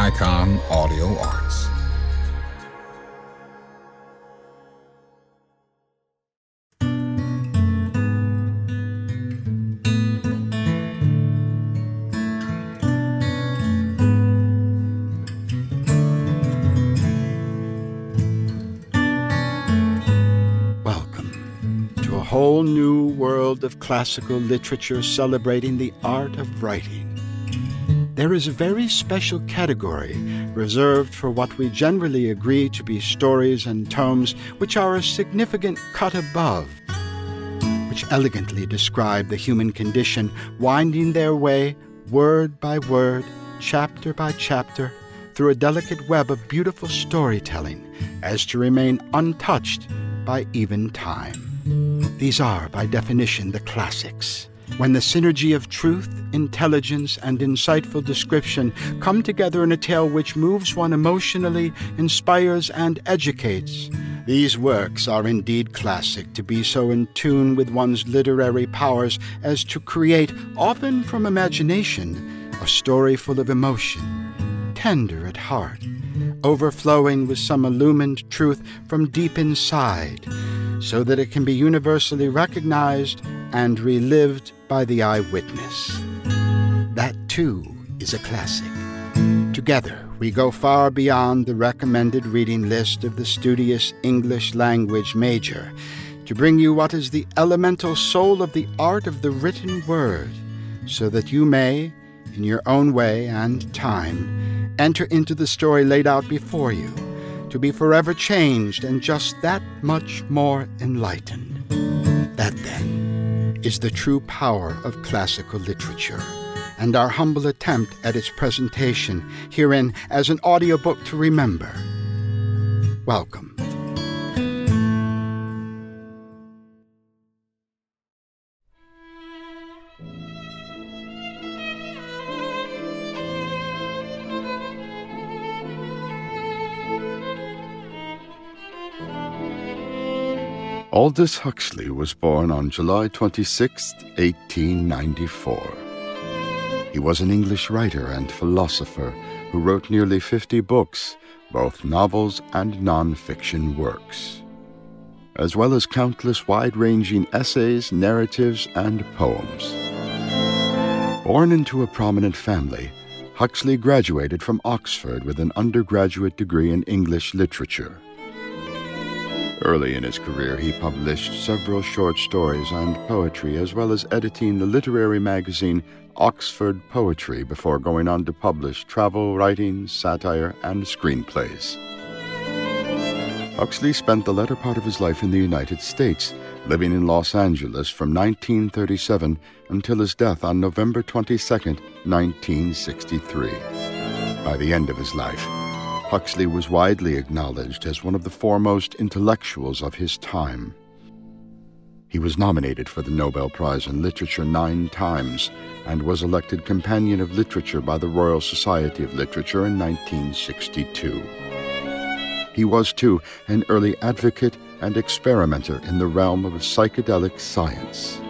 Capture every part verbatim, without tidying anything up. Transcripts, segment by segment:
Icon Audio Arts. Welcome to a whole new world of classical literature celebrating the art of writing. There is a very special category reserved for what we generally agree to be stories and tomes which are a significant cut above, which elegantly describe the human condition, winding their way, word by word, chapter by chapter, through a delicate web of beautiful storytelling, as to remain untouched by even time. These are, by definition, the classics, when the synergy of truth, intelligence, and insightful description come together in a tale which moves one emotionally, inspires, and educates. These works are indeed classic, to be so in tune with one's literary powers as to create, often from imagination, a story full of emotion, tender at heart, overflowing with some illumined truth from deep inside, so that it can be universally recognized and relived by the eyewitness. That, too, is a classic. Together, we go far beyond the recommended reading list of the studious English language major to bring you what is the elemental soul of the art of the written word, so that you may, in your own way and time, enter into the story laid out before you, to be forever changed and just that much more enlightened. That, then, is the true power of classical literature, and our humble attempt at its presentation herein as an audiobook to remember. Welcome. Aldous Huxley was born on July twenty-sixth, eighteen ninety-four. He was an English writer and philosopher who wrote nearly fifty books, both novels and non-fiction works, as well as countless wide-ranging essays, narratives, and poems. Born into a prominent family, Huxley graduated from Oxford with an undergraduate degree in English literature. Early in his career, he published several short stories and poetry, as well as editing the literary magazine Oxford Poetry before going on to publish travel writings, satire, and screenplays. Huxley spent the latter part of his life in the United States, living in Los Angeles from nineteen thirty-seven until his death on November twenty-second, nineteen sixty-three. By the end of his life, Huxley was widely acknowledged as one of the foremost intellectuals of his time. He was nominated for the Nobel Prize in Literature nine times and was elected Companion of Literature by the Royal Society of Literature in nineteen sixty-two. He was, too, an early advocate and experimenter in the realm of psychedelic science.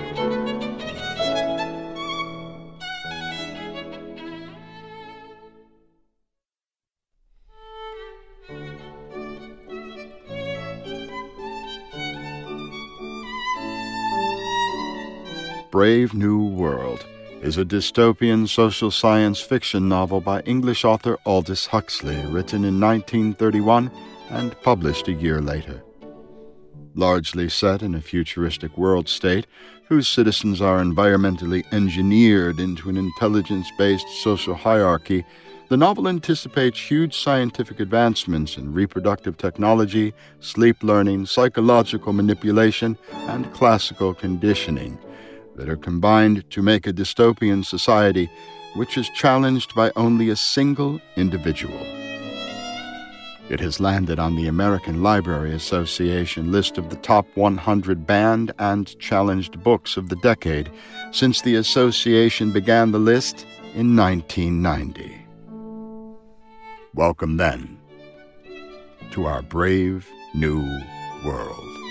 Brave New World is a dystopian social science fiction novel by English author Aldous Huxley, written in nineteen thirty-one and published a year later. Largely set in a futuristic world state whose citizens are environmentally engineered into an intelligence-based social hierarchy, the novel anticipates huge scientific advancements in reproductive technology, sleep learning, psychological manipulation, and classical conditioning that are combined to make a dystopian society which is challenged by only a single individual. It has landed on the American Library Association list of the top one hundred banned and challenged books of the decade since the association began the list in nineteen ninety. Welcome, then, to our brave new world.